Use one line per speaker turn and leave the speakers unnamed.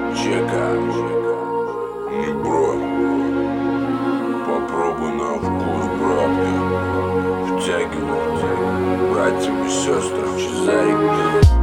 Чека, бро, попробуй на вкус, братка. Втягивай, братьям и сестрам, чизарик.